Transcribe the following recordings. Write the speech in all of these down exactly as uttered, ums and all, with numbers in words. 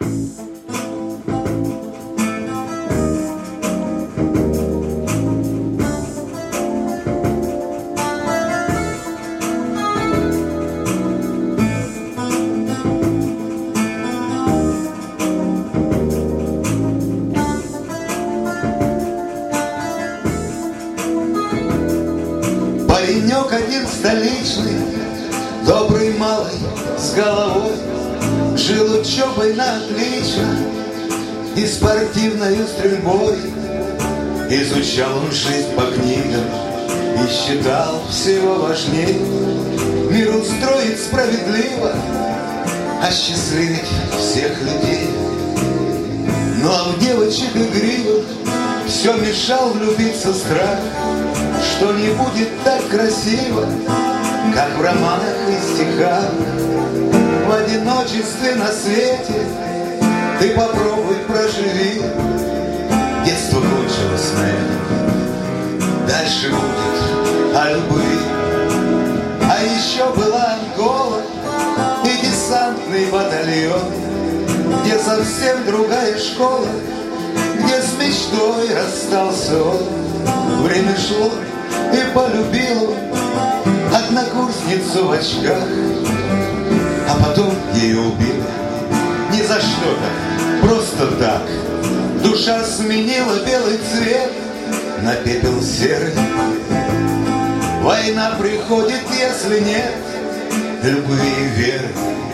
Паренек один столичный, добрый малый, с головой, жил учебой на отлично и спортивною стрельбой. Изучал он жизнь по книгам и считал всего важней мир устроить справедливо, осчастливить всех людей. Ну а в девочек игривых все мешал влюбиться страх, что не будет так красиво, как в романах и стихах. В одиночестве на свете ты попробуй проживи. Детство кончилось на этом, дальше будет о любви. А еще была Ангола и десантный батальон, где совсем другая школа, где с мечтой расстался он. Время шло, и полюбил однокурсницу в очках, а потом ее убили. Ни за что так, просто так. Душа сменила белый цвет на пепел серый. Война приходит, если нет любви и веры.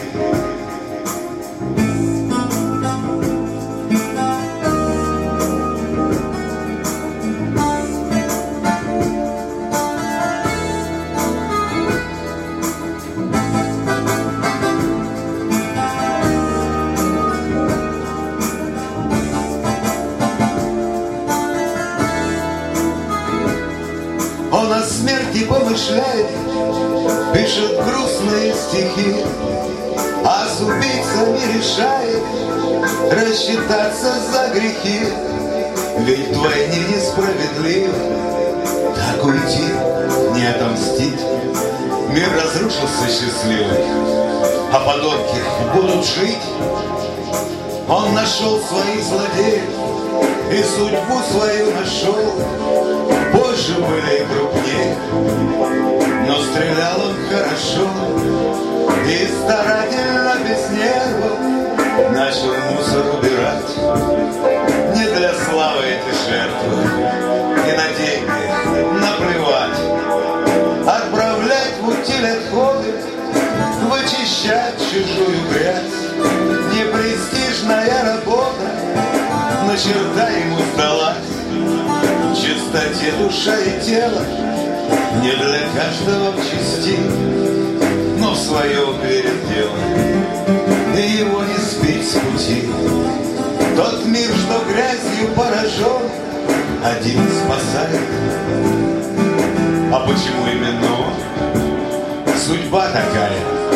Он о смерти помышляет, пишет грустные стихи, а с убийцами решает рассчитаться за грехи. Ведь вдвойне несправедливо так уйти, не отомстить. Мир разрушился счастливый, а подонки будут жить. Он нашел своих злодеев и судьбу свою нашел. Позже были и крупнее, но стрелял он хорошо и старательно без нервов начал мусор убирать. Не для славы эти жертвы, и на деньги наплевать. Отправлять в утиль отходы, вычищать чужую грязь. Непрестижная работа, но черта ему сдалась. В чистоте душа и тело не для каждого в чести, но в своем верит дело, и его не сбить с пути. Тот мир, что грязью поражен, один спасает. А почему именно он? Судьба такая.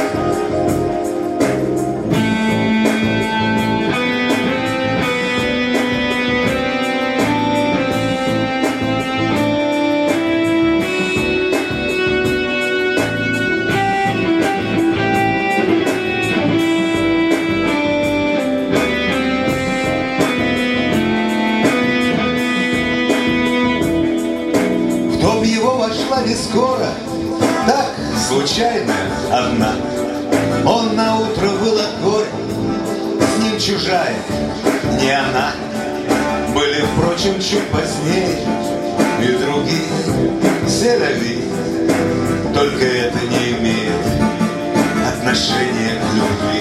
Его вошла не скоро, так, случайно, одна. Он наутро был от горя, с ним чужая, не она. Были, впрочем, чуть позднее и другие селяви, только это не имеет отношения к любви.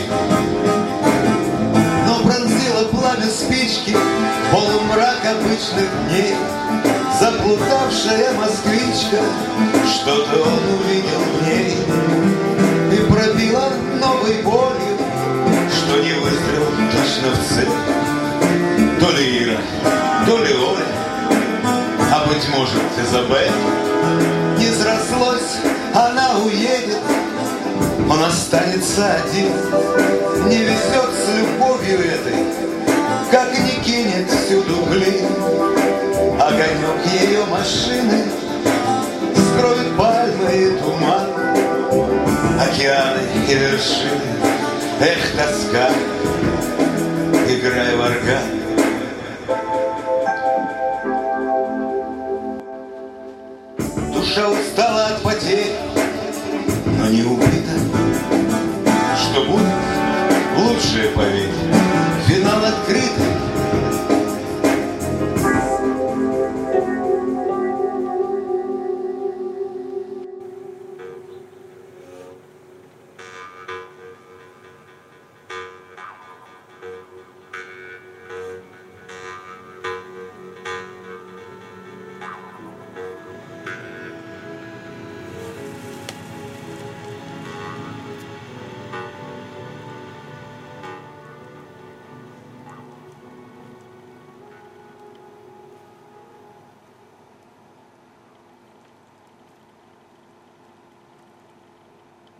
Но пронзило пламя спички полумрак обычных дней. Заплутавшая москвичка, что-то он увидел в ней и пробила новой болью, что не выстрел точно в цель. То ли Ира, то ли Оля, а быть может Изабель. Не срослось, она уедет, он останется один. Не везет с любовью этой, как не кинет всюду глин. Огонек ее машины скроют пальмы и туман, океаны и вершины. Эх, тоска, моргай. Душа устала от потерь, но не убита. Что будет, лучшее поверь. Финал открытый,